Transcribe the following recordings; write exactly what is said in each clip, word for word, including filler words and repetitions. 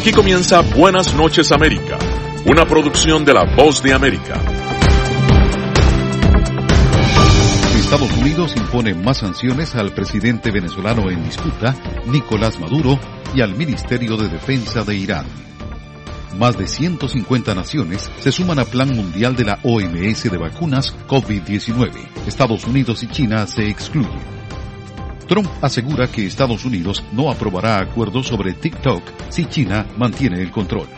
Aquí comienza Buenas Noches América, una producción de La Voz de América. Estados Unidos impone más sanciones al presidente venezolano en disputa, Nicolás Maduro, y al Ministerio de Defensa de Irán. Más de ciento cincuenta naciones se suman al Plan Mundial de la O M S de vacunas COVID diecinueve. Estados Unidos y China se excluyen. Trump asegura que Estados Unidos no aprobará acuerdos sobre TikTok si China mantiene el control.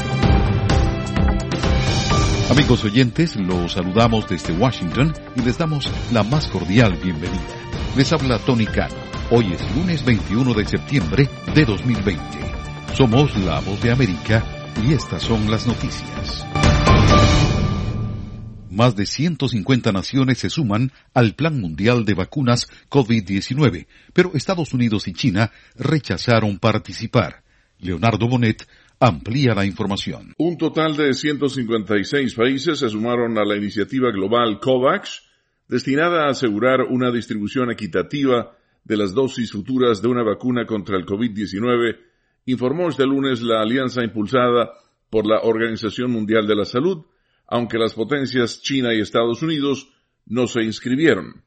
Amigos oyentes, los saludamos desde Washington y les damos la más cordial bienvenida. Les habla Tony Cano. Hoy es lunes veintiuno de septiembre de dos mil veinte. Somos La Voz de América y estas son las noticias. Más de ciento cincuenta naciones se suman al Plan Mundial de Vacunas COVID diecinueve, pero Estados Unidos y China rechazaron participar. Leonardo Bonet amplía la información. Un total de ciento cincuenta y seis países se sumaron a la iniciativa global COVAX, destinada a asegurar una distribución equitativa de las dosis futuras de una vacuna contra el COVID diecinueve, informó este lunes la alianza impulsada por la Organización Mundial de la Salud, aunque las potencias China y Estados Unidos no se inscribieron.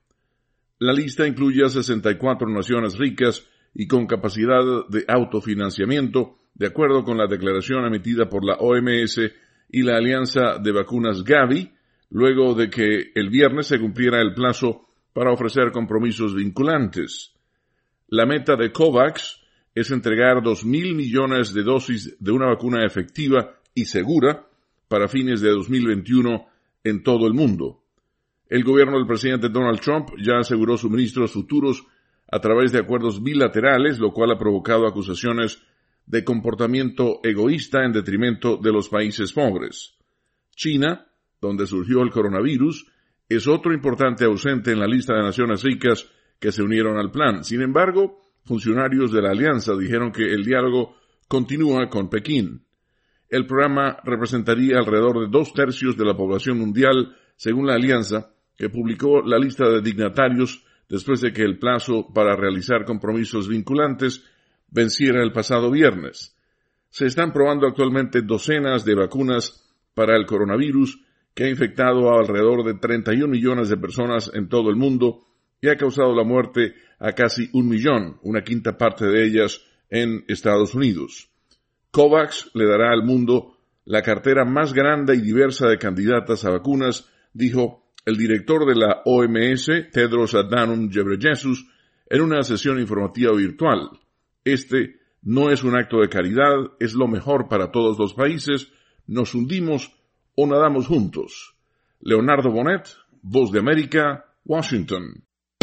La lista incluye a sesenta y cuatro naciones ricas y con capacidad de autofinanciamiento, de acuerdo con la declaración emitida por la O M S y la Alianza de Vacunas Gavi, luego de que el viernes se cumpliera el plazo para ofrecer compromisos vinculantes. La meta de COVAX es entregar dos mil millones de dosis de una vacuna efectiva y segura para fines de dos mil veintiuno en todo el mundo. El gobierno del presidente Donald Trump ya aseguró suministros futuros a través de acuerdos bilaterales, lo cual ha provocado acusaciones de comportamiento egoísta en detrimento de los países pobres. China, donde surgió el coronavirus, es otro importante ausente en la lista de naciones ricas que se unieron al plan. Sin embargo, funcionarios de la alianza dijeron que el diálogo continúa con Pekín. El programa representaría alrededor de dos tercios de la población mundial, según la alianza, que publicó la lista de dignatarios después de que el plazo para realizar compromisos vinculantes venciera el pasado viernes. Se están probando actualmente docenas de vacunas para el coronavirus que ha infectado a alrededor de treinta y un millones de personas en todo el mundo y ha causado la muerte a casi un millón, una quinta parte de ellas en Estados Unidos. COVAX le dará al mundo la cartera más grande y diversa de candidatas a vacunas, dijo el director de la O M S, Tedros Adhanom Ghebreyesus, en una sesión informativa virtual. Este no es un acto de caridad, es lo mejor para todos los países, nos hundimos o nadamos juntos. Leonardo Bonet, Voz de América, Washington.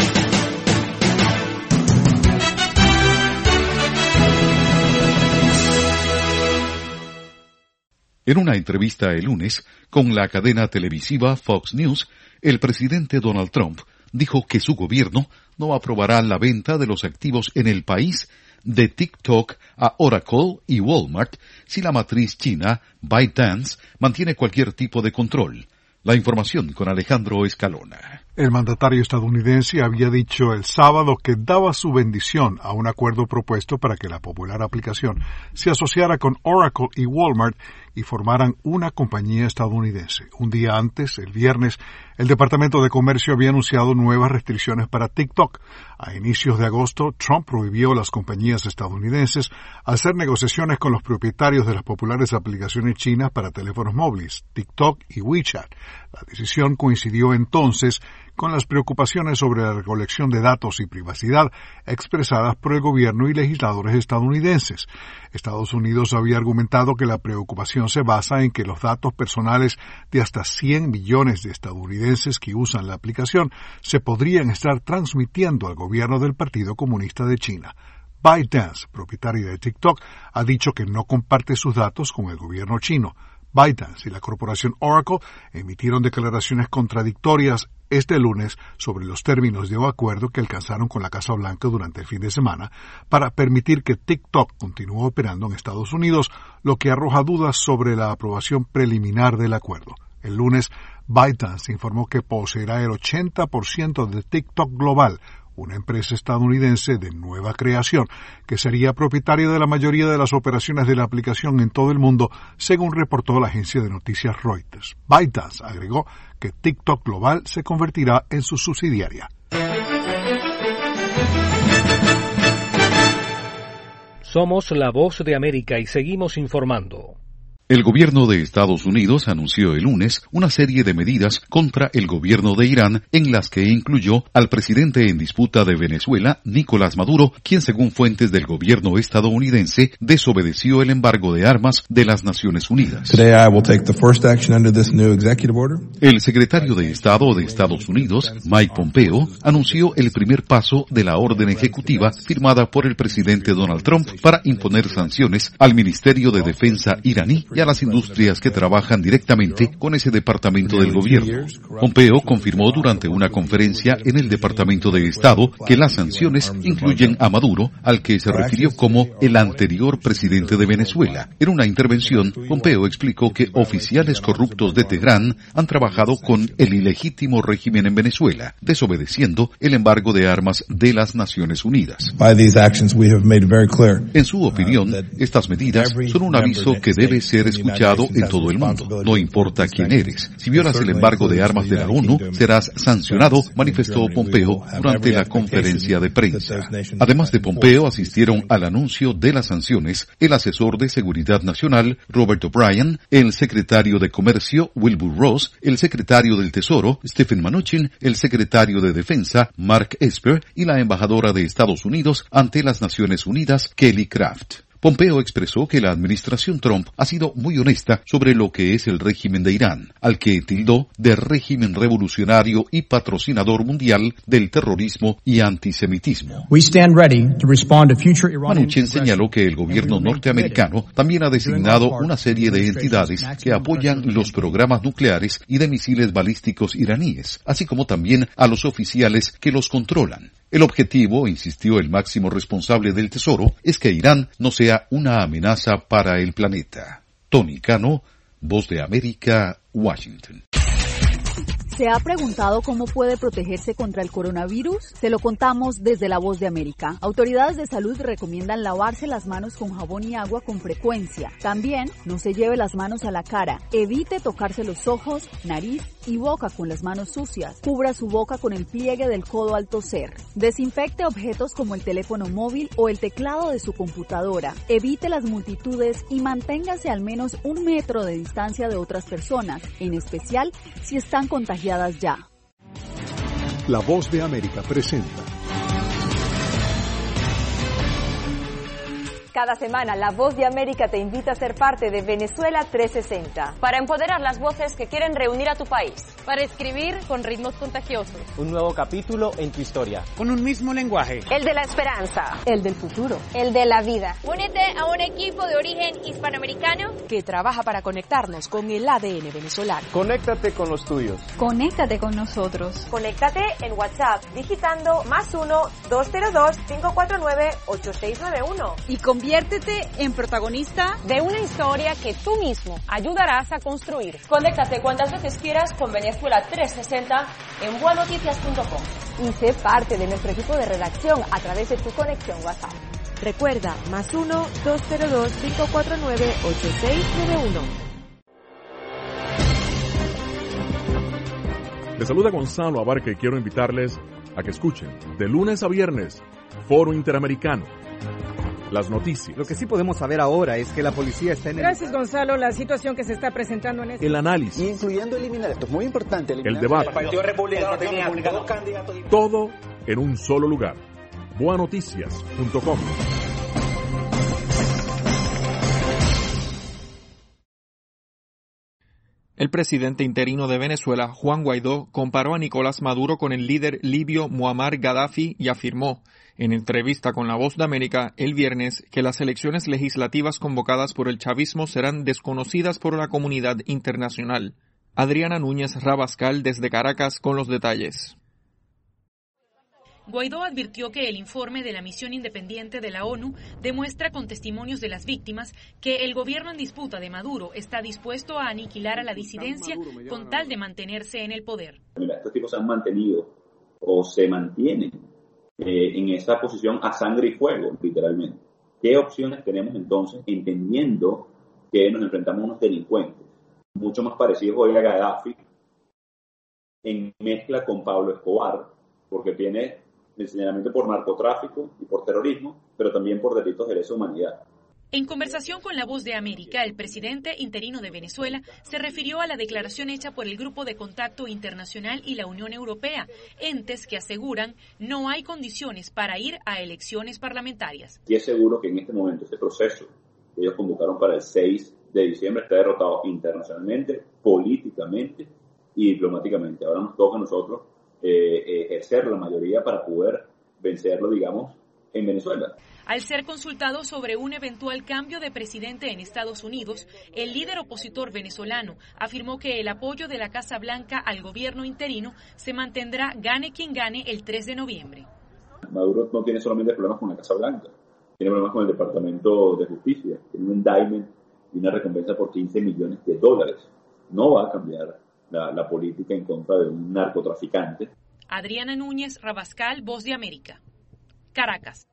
En una entrevista el lunes con la cadena televisiva Fox News, el presidente Donald Trump dijo que su gobierno no aprobará la venta de los activos en el país de TikTok a Oracle y Walmart si la matriz china ByteDance mantiene cualquier tipo de control. La información con Alejandro Escalona. El mandatario estadounidense había dicho el sábado que daba su bendición a un acuerdo propuesto para que la popular aplicación se asociara con Oracle y Walmart y formaran una compañía estadounidense. Un día antes, el viernes, el Departamento de Comercio había anunciado nuevas restricciones para TikTok. A inicios de agosto, Trump prohibió a las compañías estadounidenses hacer negociaciones con los propietarios de las populares aplicaciones chinas para teléfonos móviles, TikTok y WeChat. La decisión coincidió entonces con las preocupaciones sobre la recolección de datos y privacidad expresadas por el gobierno y legisladores estadounidenses. Estados Unidos había argumentado que la preocupación se basa en que los datos personales de hasta cien millones de estadounidenses que usan la aplicación se podrían estar transmitiendo al gobierno del Partido Comunista de China. ByteDance, propietaria de TikTok, ha dicho que no comparte sus datos con el gobierno chino. ByteDance y la corporación Oracle emitieron declaraciones contradictorias este lunes sobre los términos de un acuerdo que alcanzaron con la Casa Blanca durante el fin de semana para permitir que TikTok continúe operando en Estados Unidos, lo que arroja dudas sobre la aprobación preliminar del acuerdo. El lunes, ByteDance informó que poseerá el ochenta por ciento de TikTok global, una empresa estadounidense de nueva creación, que sería propietaria de la mayoría de las operaciones de la aplicación en todo el mundo, según reportó la agencia de noticias Reuters. ByteDance agregó que TikTok Global se convertirá en su subsidiaria. Somos la Voz de América y seguimos informando. El gobierno de Estados Unidos anunció el lunes una serie de medidas contra el gobierno de Irán, en las que incluyó al presidente en disputa de Venezuela, Nicolás Maduro, quien según fuentes del gobierno estadounidense desobedeció el embargo de armas de las Naciones Unidas. El secretario de Estado de Estados Unidos, Mike Pompeo, anunció el primer paso de la orden ejecutiva firmada por el presidente Donald Trump para imponer sanciones al Ministerio de Defensa iraní y a las industrias que trabajan directamente con ese departamento del gobierno. Pompeo confirmó durante una conferencia en el Departamento de Estado que las sanciones incluyen a Maduro, al que se refirió como el anterior presidente de Venezuela. En una intervención, Pompeo explicó que oficiales corruptos de Teherán han trabajado con el ilegítimo régimen en Venezuela, desobedeciendo el embargo de armas de las Naciones Unidas. En su opinión, estas medidas son un aviso que debe ser escuchado en todo el mundo. No importa quién eres. Si violas el embargo de armas de la ONU, serás sancionado, manifestó Pompeo durante la conferencia de prensa. Además de Pompeo, asistieron al anuncio de las sanciones el asesor de Seguridad Nacional, Robert O'Brien, el secretario de Comercio, Wilbur Ross, el secretario del Tesoro, Stephen Mnuchin, el secretario de Defensa, Mark Esper, y la embajadora de Estados Unidos ante las Naciones Unidas, Kelly Craft. Pompeo expresó que la administración Trump ha sido muy honesta sobre lo que es el régimen de Irán, al que tildó de régimen revolucionario y patrocinador mundial del terrorismo y antisemitismo. Mnuchin señaló que el gobierno norteamericano también ha designado una serie de entidades que apoyan los programas nucleares y de misiles balísticos iraníes, así como también a los oficiales que los controlan. El objetivo, insistió el máximo responsable del Tesoro, es que Irán no sea una amenaza para el planeta. Tony Cano, Voz de América, Washington. ¿Se ha preguntado cómo puede protegerse contra el coronavirus? Se lo contamos desde La Voz de América. Autoridades de salud recomiendan lavarse las manos con jabón y agua con frecuencia. También no se lleve las manos a la cara. Evite tocarse los ojos, nariz y boca con las manos sucias. Cubra su boca con el pliegue del codo al toser. Desinfecte objetos como el teléfono móvil o el teclado de su computadora. Evite las multitudes y manténgase al menos un metro de distancia de otras personas, en especial si están contagiadas ya. La Voz de América presenta. Cada semana, La Voz de América te invita a ser parte de Venezuela trescientos sesenta. Para empoderar las voces que quieren reunir a tu país. Para escribir con ritmos contagiosos. Un nuevo capítulo en tu historia. Con un mismo lenguaje. El de la esperanza. El del futuro. El de la vida. Únete a un equipo de origen hispanoamericano que trabaja para conectarnos con el A D N venezolano. Conéctate con los tuyos. Conéctate con nosotros. Conéctate en WhatsApp digitando más uno, dos cero dos, cinco cuatro nueve, ocho seis nueve uno. Y conviértete en protagonista de una historia que tú mismo ayudarás a construir. Conéctate cuantas veces quieras con Venezuela trescientos sesenta en buenoticias punto com. Y sé parte de nuestro equipo de redacción a través de tu conexión WhatsApp. Recuerda, más uno, dos cero dos, cinco cuatro nueve, ocho seis nueve uno. Les saluda Gonzalo Abarca y quiero invitarles a que escuchen de lunes a viernes Foro Interamericano. Las noticias. Lo que sí podemos saber ahora es que la policía está en el... Gracias, Gonzalo. La situación que se está presentando en este... El análisis. Incluyendo eliminar, esto es muy importante. El debate. El Partido Republicano tenía dos candidatos. Todo en un solo lugar. buenoticias punto com. El presidente interino de Venezuela, Juan Guaidó, comparó a Nicolás Maduro con el líder libio Muammar Gaddafi y afirmó, en entrevista con La Voz de América el viernes, que las elecciones legislativas convocadas por el chavismo serán desconocidas por la comunidad internacional. Adriana Núñez Rabascal desde Caracas con los detalles. Guaidó advirtió que el informe de la misión independiente de la ONU demuestra con testimonios de las víctimas que el gobierno en disputa de Maduro está dispuesto a aniquilar a la disidencia con tal de mantenerse en el poder. Mira, estos tipos se han mantenido o se mantienen eh, en esa posición a sangre y fuego, literalmente. ¿Qué opciones tenemos entonces, entendiendo que nos enfrentamos a unos delincuentes mucho más parecidos hoy a Gaddafi, en mezcla con Pablo Escobar, porque tiene el señalamiento por narcotráfico y por terrorismo, pero también por delitos de lesa humanidad? En conversación con La Voz de América, el presidente interino de Venezuela se refirió a la declaración hecha por el Grupo de Contacto Internacional y la Unión Europea, entes que aseguran no hay condiciones para ir a elecciones parlamentarias. Y es seguro que en este momento este proceso que ellos convocaron para el seis de diciembre está derrotado internacionalmente, políticamente y diplomáticamente. Ahora nos toca a nosotros eh, ejercer la mayoría para poder vencerlo, digamos, en Venezuela. Al ser consultado sobre un eventual cambio de presidente en Estados Unidos, el líder opositor venezolano afirmó que el apoyo de la Casa Blanca al gobierno interino se mantendrá gane quien gane el tres de noviembre. Maduro no tiene solamente problemas con la Casa Blanca, tiene problemas con el Departamento de Justicia, tiene un indictment y una recompensa por quince millones de dólares. No va a cambiar la, la política en contra de un narcotraficante. Adriana Núñez Rabascal, Voz de América, Caracas.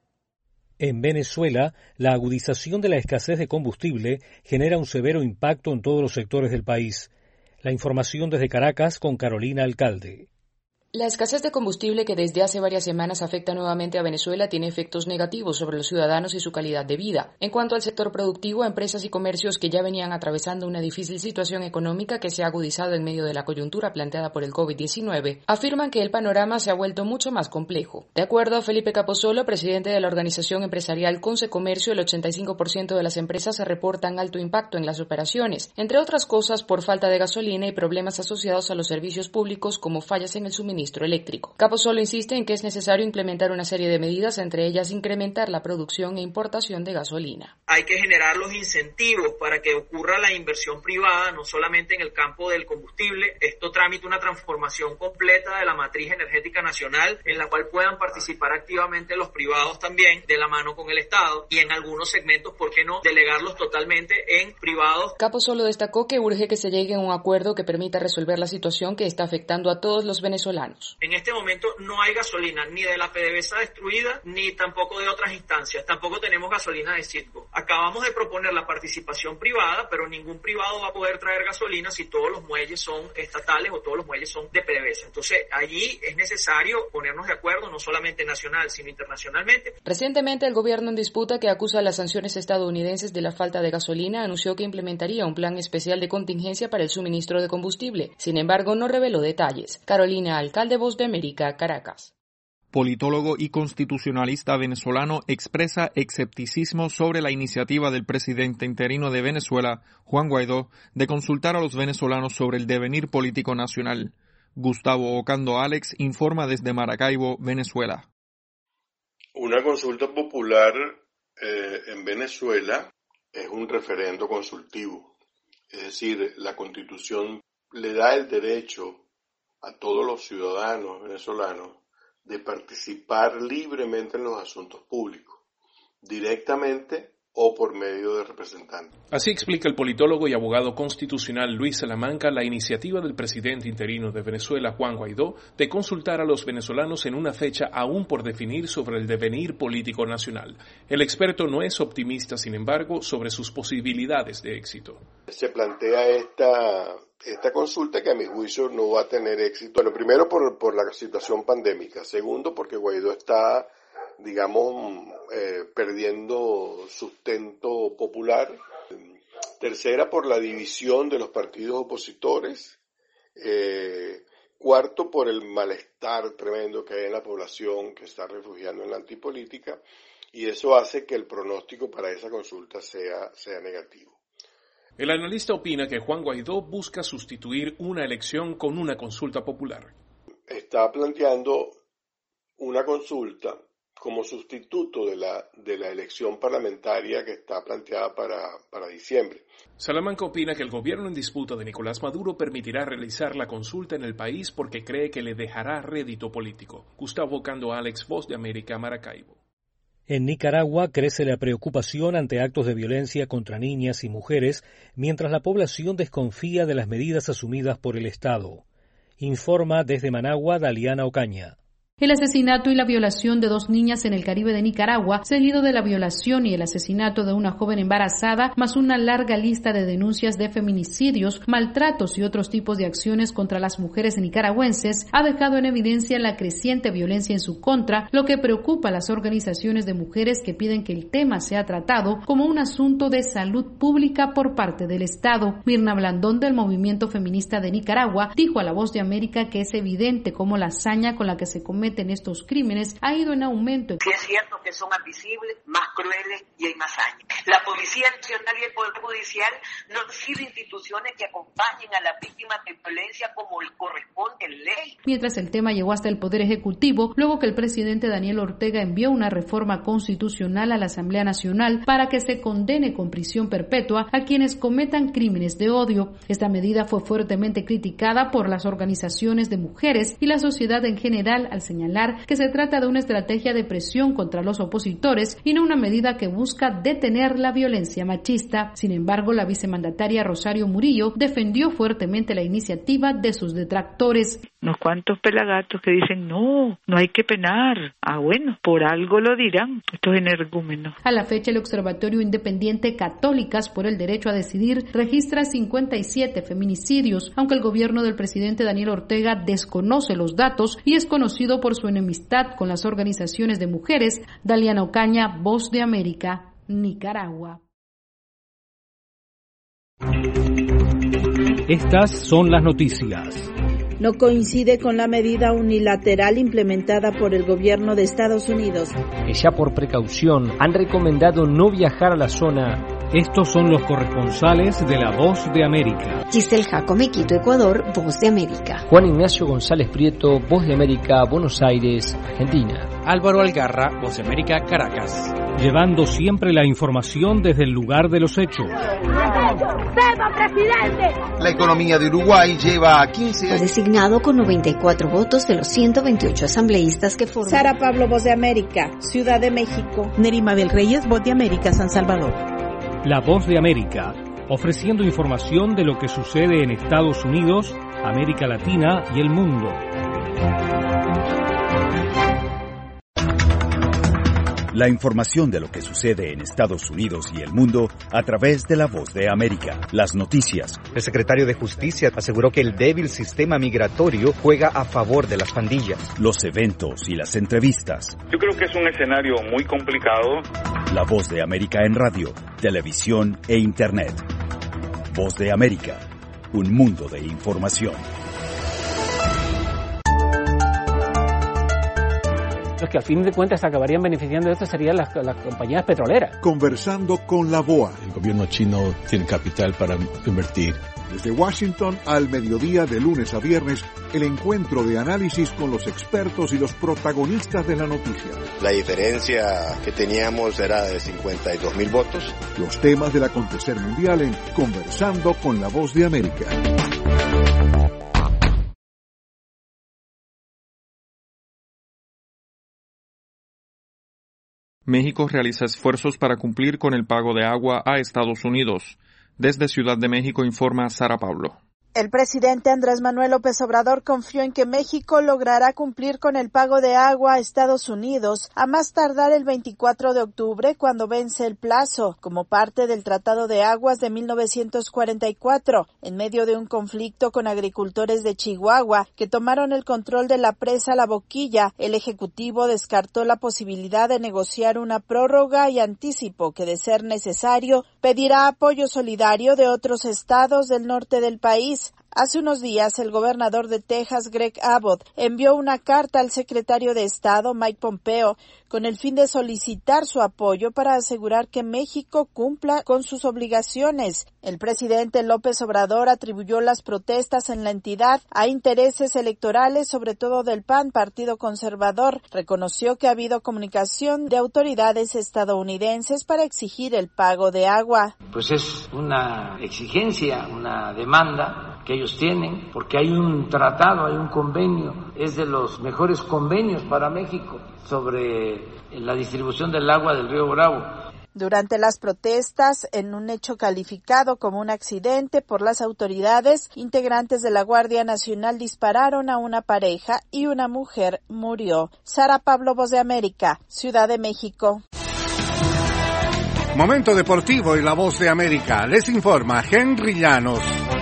En Venezuela, la agudización de la escasez de combustible genera un severo impacto en todos los sectores del país. La información desde Caracas con Carolina Alcalde. La escasez de combustible que desde hace varias semanas afecta nuevamente a Venezuela tiene efectos negativos sobre los ciudadanos y su calidad de vida. En cuanto al sector productivo, empresas y comercios que ya venían atravesando una difícil situación económica que se ha agudizado en medio de la coyuntura planteada por el COVID diecinueve, afirman que el panorama se ha vuelto mucho más complejo. De acuerdo a Felipe Capozolo, presidente de la organización empresarial Conce Comercio, el ochenta y cinco por ciento de las empresas se reportan alto impacto en las operaciones, entre otras cosas por falta de gasolina y problemas asociados a los servicios públicos como fallas en el suministro eléctrico. Capozolo insiste en que es necesario implementar una serie de medidas, entre ellas incrementar la producción e importación de gasolina. Hay que generar los incentivos para que ocurra la inversión privada, no solamente en el campo del combustible. Esto tramita una transformación completa de la matriz energética nacional, en la cual puedan participar activamente los privados también, de la mano con el Estado, y en algunos segmentos, ¿por qué no?, delegarlos totalmente en privados. Capozolo destacó que urge que se llegue a un acuerdo que permita resolver la situación que está afectando a todos los venezolanos. En este momento no hay gasolina ni de la PDVSA destruida ni tampoco de otras instancias. Tampoco tenemos gasolina de Citgo. Acabamos de proponer la participación privada, pero ningún privado va a poder traer gasolina si todos los muelles son estatales o todos los muelles son de PDVSA. Entonces allí es necesario ponernos de acuerdo, no solamente nacional sino internacionalmente. Recientemente el gobierno en disputa, que acusa a las sanciones estadounidenses de la falta de gasolina, anunció que implementaría un plan especial de contingencia para el suministro de combustible. Sin embargo, no reveló detalles. Carolina Alcalde, de Voz de América, Caracas. Politólogo y constitucionalista venezolano expresa escepticismo sobre la iniciativa del presidente interino de Venezuela, Juan Guaidó, de consultar a los venezolanos sobre el devenir político nacional. Gustavo Ocando Alex informa desde Maracaibo, Venezuela. Una consulta popular eh, en Venezuela es un referendo consultivo. Es decir, la Constitución le da el derecho a todos los ciudadanos venezolanos de participar libremente en los asuntos públicos, directamente o por medio de representantes. Así explica el politólogo y abogado constitucional Luis Salamanca la iniciativa del presidente interino de Venezuela, Juan Guaidó, de consultar a los venezolanos en una fecha aún por definir sobre el devenir político nacional. El experto no es optimista, sin embargo, sobre sus posibilidades de éxito. Se plantea esta... Esta consulta que a mi juicio no va a tener éxito. Bueno, primero por, por la situación pandémica. Segundo, porque Guaidó está, digamos, eh, perdiendo sustento popular. Tercera, por la división de los partidos opositores. Eh, cuarto, por el malestar tremendo que hay en la población que está refugiando en la antipolítica. Y eso hace que el pronóstico para esa consulta sea, sea negativo. El analista opina que Juan Guaidó busca sustituir una elección con una consulta popular. Está planteando una consulta como sustituto de la, de la elección parlamentaria que está planteada para, para diciembre. Salamanca opina que el gobierno en disputa de Nicolás Maduro permitirá realizar la consulta en el país porque cree que le dejará rédito político. Gustavo Ocando Alex, Voz de América, Maracaibo. En Nicaragua crece la preocupación ante actos de violencia contra niñas y mujeres, mientras la población desconfía de las medidas asumidas por el Estado. Informa desde Managua Daliana Ocaña. el asesinato y la violación de dos niñas en el Caribe de Nicaragua, seguido de la violación y el asesinato de una joven embarazada, más una larga lista de denuncias de feminicidios, maltratos y otros tipos de acciones contra las mujeres nicaragüenses, ha dejado en evidencia la creciente violencia en su contra, lo que preocupa a las organizaciones de mujeres que piden que el tema sea tratado como un asunto de salud pública por parte del Estado. Mirna Blandón, del Movimiento Feminista de Nicaragua, dijo a La Voz de América que es evidente cómo la hazaña con la que se cometen estos crímenes ha ido en aumento. Sí es cierto que son más visibles, más crueles y hay más hazañas. La Policía Nacional y el Poder Judicial no han sido instituciones que acompañen a las víctimas de violencia como corresponde en ley. Mientras el tema llegó hasta el Poder Ejecutivo, luego que el presidente Daniel Ortega envió una reforma constitucional a la Asamblea Nacional para que se condene con prisión perpetua a quienes cometan crímenes de odio. Esta medida fue fuertemente criticada por las organizaciones de mujeres y la sociedad en general al señalar que se trata de una estrategia de presión contra los opositores y no una medida que busca detener la violencia machista. Sin embargo, la vicemandataria Rosario Murillo defendió fuertemente la iniciativa de sus detractores. Unos cuantos pelagatos que dicen no, no hay que penar. Ah, bueno, por algo lo dirán estos energúmenos. A la fecha, el Observatorio Independiente Católicas por el Derecho a Decidir registra cincuenta y siete feminicidios, aunque el gobierno del presidente Daniel Ortega desconoce los datos y es conocido por su enemistad con las organizaciones de mujeres. Daliana Ocaña, Voz de América, Nicaragua. Estas son las noticias. No coincide con la medida unilateral implementada por el gobierno de Estados Unidos. Que ya por precaución han recomendado no viajar a la zona. Estos son los corresponsales de La Voz de América. Giselle Jacome, Quito, Ecuador, Voz de América. Juan Ignacio González Prieto, Voz de América, Buenos Aires, Argentina. Álvaro Algarra, Voz de América, Caracas. Llevando siempre la información desde el lugar de los hechos. ¡Viva, presidente! La economía de Uruguay lleva quince años. Fue designado con noventa y cuatro votos de los ciento veintiocho asambleístas que forman. Sara Pablo, Voz de América, Ciudad de México. Nerima Bel Reyes, Voz de América, San Salvador. La Voz de América, ofreciendo información de lo que sucede en Estados Unidos, América Latina y el mundo. La información de lo que sucede en Estados Unidos y el mundo a través de La Voz de América. Las noticias. El secretario de Justicia aseguró que el débil sistema migratorio juega a favor de las pandillas. Los eventos y las entrevistas. Yo creo que es un escenario muy complicado. La Voz de América en radio, televisión e internet. Voz de América, un mundo de información. Los que al fin de cuentas se acabarían beneficiando de esto serían las, las compañías petroleras. Conversando con la B O A. El gobierno chino tiene capital para invertir. Desde Washington al mediodía de lunes a viernes, el encuentro de análisis con los expertos y los protagonistas de la noticia. La diferencia que teníamos era de cincuenta y dos mil votos. Los temas del acontecer mundial en Conversando con la Voz de América. México realiza esfuerzos para cumplir con el pago de agua a Estados Unidos. Desde Ciudad de México informa Sara Pablo. El presidente Andrés Manuel López Obrador confió en que México logrará cumplir con el pago de agua a Estados Unidos a más tardar el veinticuatro de octubre, cuando vence el plazo, como parte del Tratado de Aguas de mil novecientos cuarenta y cuatro, en medio de un conflicto con agricultores de Chihuahua que tomaron el control de la presa La Boquilla. El Ejecutivo descartó la posibilidad de negociar una prórroga y anticipó que, de ser necesario, pedirá apoyo solidario de otros estados del norte del país. Hace unos días, el gobernador de Texas, Greg Abbott, envió una carta al secretario de Estado, Mike Pompeo, con el fin de solicitar su apoyo para asegurar que México cumpla con sus obligaciones. El presidente López Obrador atribuyó las protestas en la entidad a intereses electorales, sobre todo del P A N, Partido Conservador. Reconoció que ha habido comunicación de autoridades estadounidenses para exigir el pago de agua. Pues es una exigencia, una demanda que ellos tienen, porque hay un tratado, hay un convenio, es de los mejores convenios para México sobre la distribución del agua del río Bravo. Durante las protestas, en un hecho calificado como un accidente por las autoridades, integrantes de la Guardia Nacional dispararon a una pareja y una mujer murió. Sara Pablo, Voz de América, Ciudad de México. Momento deportivo y la Voz de América. Les informa Henry Llanos.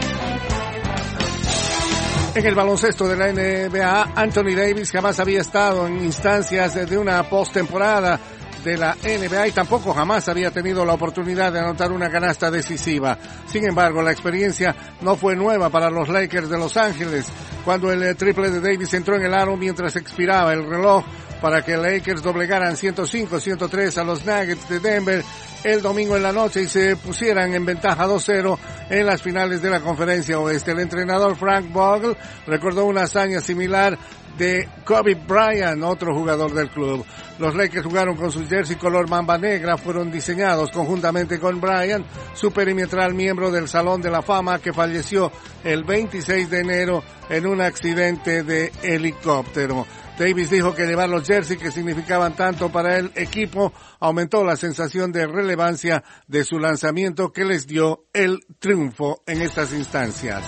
En el baloncesto de la N B A, Anthony Davis jamás había estado en instancias de una postemporada de la N B A y tampoco jamás había tenido la oportunidad de anotar una canasta decisiva. Sin embargo, la experiencia no fue nueva para los Lakers de Los Ángeles, cuando el triple de Davis entró en el aro mientras expiraba el reloj para que Lakers doblegaran ciento cinco a ciento tres a los Nuggets de Denver el domingo en la noche y se pusieran en ventaja dos cero en las finales de la Conferencia Oeste. El entrenador Frank Vogel recordó una hazaña similar de Kobe Bryant, otro jugador del club. Los Lakers jugaron con su jersey color mamba negra, fueron diseñados conjuntamente con Bryant, su perimetral miembro del Salón de la Fama que falleció el veintiséis de enero en un accidente de helicóptero. Davis dijo que llevar los jerseys que significaban tanto para el equipo aumentó la sensación de relevancia de su lanzamiento que les dio el triunfo en estas instancias.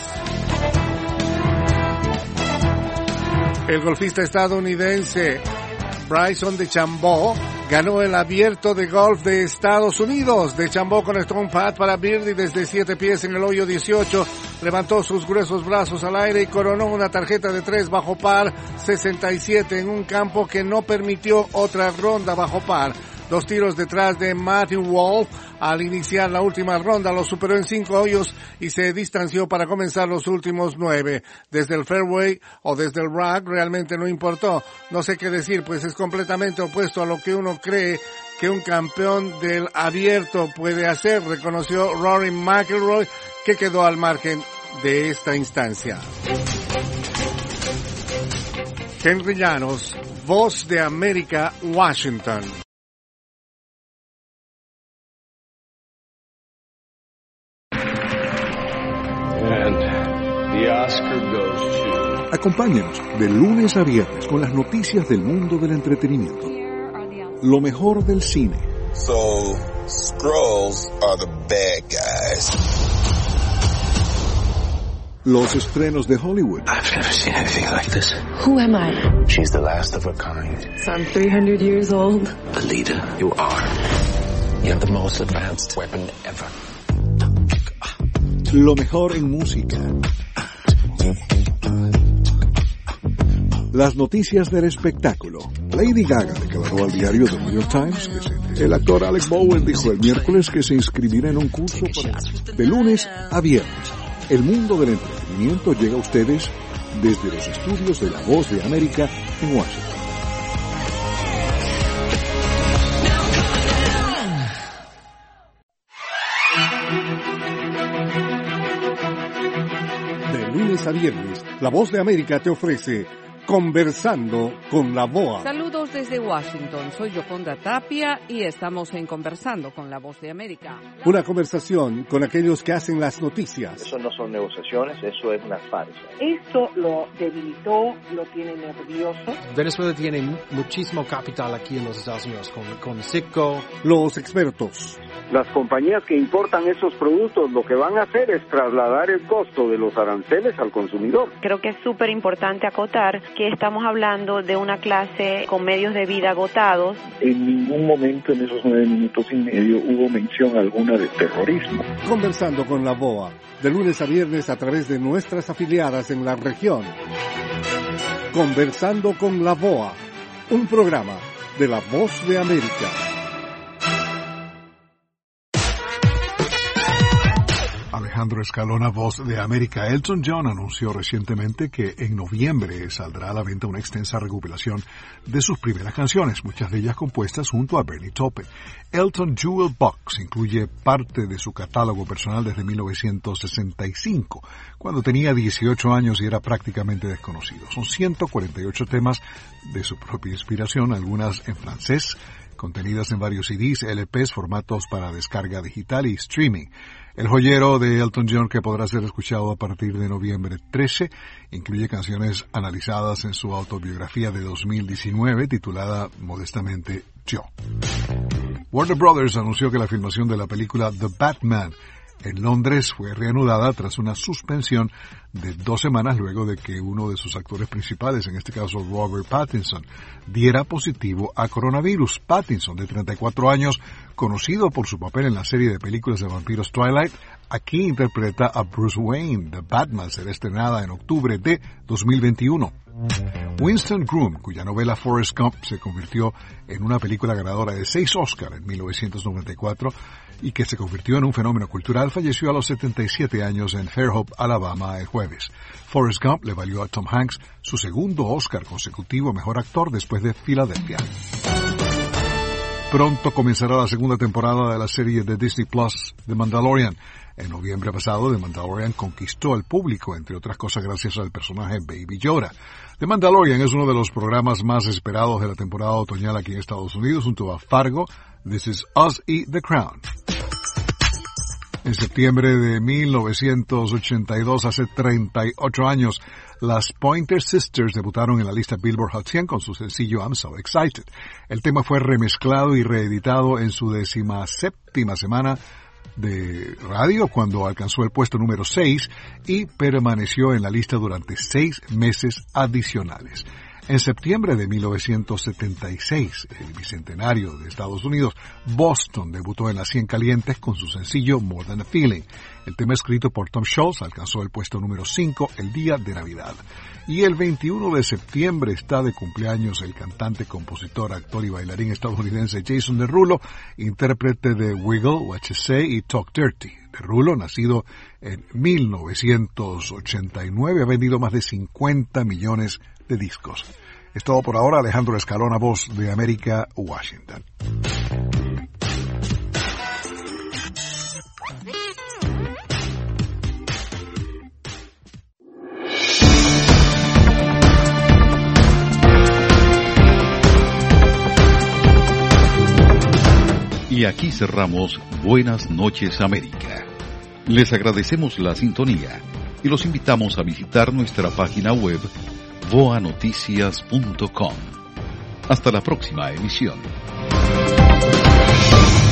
El golfista estadounidense Bryson DeChambeau ganó el Abierto de Golf de Estados Unidos. DeChambeau conectó un pad para birdie desde siete pies en el hoyo dieciocho, levantó sus gruesos brazos al aire y coronó una tarjeta de tres bajo par sesenta y siete en un campo que no permitió otra ronda bajo par. Dos tiros detrás de Matthew Wolff. Al iniciar la última ronda lo superó en cinco hoyos y se distanció para comenzar los últimos nueve. Desde el fairway o desde el rock realmente no importó. No sé qué decir, pues es completamente opuesto a lo que uno cree que un campeón del Abierto puede hacer, reconoció Rory McIlroy, que quedó al margen de esta instancia. Henry Llanos, Voz de América, Washington. Acompáñanos de lunes a viernes con las noticias del mundo del entretenimiento. Lo mejor del cine. So, Skrulls are the bad guys. Los estrenos de Hollywood. I've never seen anything like this. Who am I? She's the last of her kind. So I'm three hundred years old. The leader you are. You have the most advanced weapon ever. Lo mejor en música. Las noticias del espectáculo. Lady Gaga declaró al diario The New York Times que se... El actor Alec Bowen dijo el miércoles que se inscribirá en un curso para... de lunes a viernes. El mundo del entretenimiento llega a ustedes desde los estudios de La Voz de América en Washington. De lunes a viernes, La Voz de América te ofrece Conversando con la B O A. Saludos desde Washington, soy Yoconda Tapia y estamos en Conversando con la Voz de América. Una conversación con aquellos que hacen las noticias. Eso no son negociaciones, eso es una farsa. Esto lo debilitó, lo tiene nervioso. Venezuela tiene muchísimo capital aquí en los Estados Unidos, con, con Citgo. Los expertos. Las compañías que importan esos productos lo que van a hacer es trasladar el costo de los aranceles al consumidor. Creo que es súper importante acotar que estamos hablando de una clase con medios de vida agotados. En ningún momento en esos nueve minutos y medio hubo mención alguna de terrorismo. Conversando con la B O A, de lunes a viernes a través de nuestras afiliadas en la región. Conversando con la B O A, un programa de La Voz de América. Alejandro Escalona, Voz de América. Elton John anunció recientemente que en noviembre saldrá a la venta una extensa recopilación de sus primeras canciones, muchas de ellas compuestas junto a Bernie Taupin. Elton Jewel Box incluye parte de su catálogo personal desde mil novecientos sesenta y cinco, cuando tenía dieciocho años y era prácticamente desconocido. Son ciento cuarenta y ocho temas de su propia inspiración, algunas en francés, contenidas en varios C Ds, L Ps, formatos para descarga digital y streaming. El joyero de Elton John, que podrá ser escuchado a partir de noviembre trece, incluye canciones analizadas en su autobiografía de dos mil diecinueve, titulada modestamente Yo. Warner Brothers anunció que la filmación de la película The Batman en Londres fue reanudada tras una suspensión de dos semanas luego de que uno de sus actores principales, en este caso Robert Pattinson, diera positivo a coronavirus. Pattinson, de treinta y cuatro años, conocido por su papel en la serie de películas de vampiros Twilight, aquí interpreta a Bruce Wayne. The Batman será estrenada en octubre de dos mil veintiuno. Winston Groom, cuya novela Forrest Gump se convirtió en una película ganadora de seis Oscar en mil novecientos noventa y cuatro y que se convirtió en un fenómeno cultural, falleció a los setenta y siete años en Fairhope, Alabama, el jueves. Forrest Gump le valió a Tom Hanks su segundo Oscar consecutivo a mejor actor después de Filadelfia. Pronto comenzará la segunda temporada de la serie de Disney Plus, The Mandalorian. En noviembre pasado, The Mandalorian conquistó al público, entre otras cosas gracias al personaje Baby Yoda. The Mandalorian es uno de los programas más esperados de la temporada otoñal aquí en Estados Unidos, junto a Fargo, This Is Us y The Crown. En septiembre de mil novecientos ochenta y dos, hace treinta y ocho años, las Pointer Sisters debutaron en la lista Billboard Hot cien con su sencillo I'm So Excited. El tema fue remezclado y reeditado en su decimaséptima semana de radio cuando alcanzó el puesto número seis y permaneció en la lista durante seis meses adicionales. En septiembre de mil novecientos setenta y seis, el bicentenario de Estados Unidos, Boston debutó en las cien calientes con su sencillo More Than a Feeling. El tema escrito por Tom Scholz alcanzó el puesto número cinco el día de Navidad. Y el veintiuno de septiembre está de cumpleaños el cantante, compositor, actor y bailarín estadounidense Jason Derulo, intérprete de Wiggle, What You Say y Talk Dirty. Derulo, nacido en mil novecientos ochenta y nueve, ha vendido más de cincuenta millones de discos. Es todo por ahora. Alejandro Escalona, Voz de América, Washington. Y aquí cerramos Buenas noches América. Les agradecemos la sintonía y los invitamos a visitar nuestra página web voa noticias punto com. Hasta la próxima emisión.